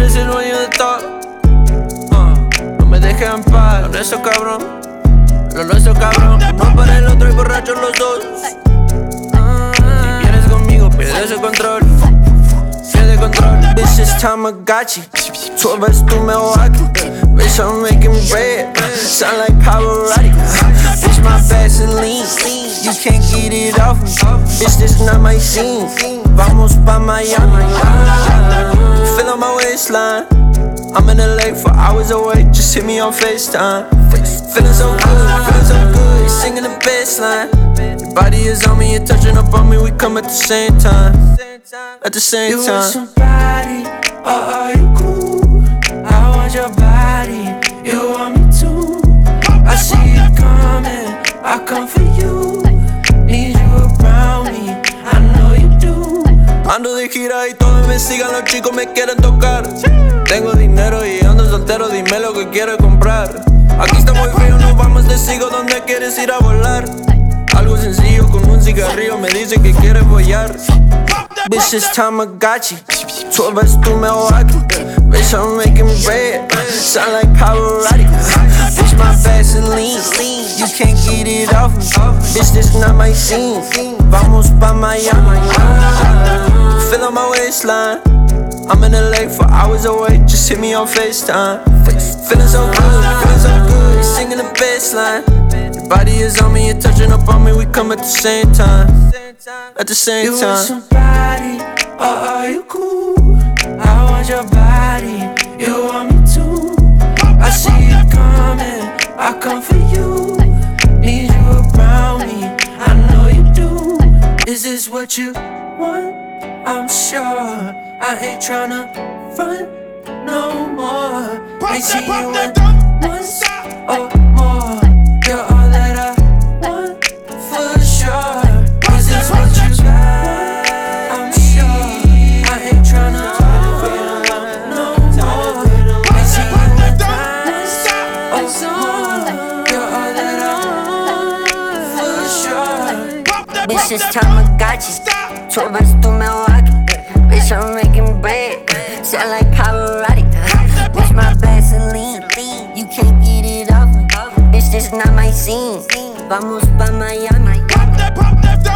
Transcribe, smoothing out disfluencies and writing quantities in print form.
eres el dueño de todo. No me dejes en paz, con eso cabrón. Lo nuestro cabrón, uno para el otro y borrachos los dos. Si vienes conmigo, pierdes el control. Pierde control. Bitch, this time I got you. 12 veces tú me Milwaukee. Bitch, I'm making bread. Sound like Pavarotti. Bitch, my Vaseline. You can't get it off me. Bitch, this not my scene. Vamos pa' Miami. Feel on my waistline. I'm in LA for hours away. Just hit me on FaceTime. Feeling so good, feeling so good. You're singing the bassline. Your body is on me, you're touching up on me. We come at the same time. At the same time. You want somebody, or are you cool? I want your body, you want me too. I see you coming, I come for you. Need you around me, I know you do. Ando de gira y todos me sigan, los chicos me quieren tocar. Tengo dinero y ando soltero, dime lo que quieres comprar. Aquí está muy frío, nos vamos de sigo, ¿dónde quieres ir a volar? Algo sencillo con un cigarrillo, me dice que quieres follar. Bitch, this time I got you. 12 veces tú me Milwaukee. Bitch, I'm making bread. Sound like Pavarotti. Bitch, my Vaseline. You can't get it off me. Bitch, this not my scene. Vamos pa' Miami. Feel on my waistline. I'm in LA for hours away. Just hit me on FaceTime. Feeling so good, feeling so good. You're singing the bassline. Your body is on me, you're touching up on me. We come at the same time. At the same You want time. somebody, or are you cool? I want your body, you want me too. I see you coming, I come for you. Need you around me, I know you do. Is this what you want? I'm sure I ain't tryna run no more. Ain't seen you in once or more. You're all that I want for sure. Is this what you got? I'm sure I ain't tryna run no more. Ain't seen you in once or more. You're all that I want for sure. Bitch, this time I got you. 12 veces tú me Milwaukee. Bitch, I'm making bread. Sound like Pavarotti. Bitch, my Vaseline. You can't get it off me. Bitch, this not my scene. Vamos pa' Miami.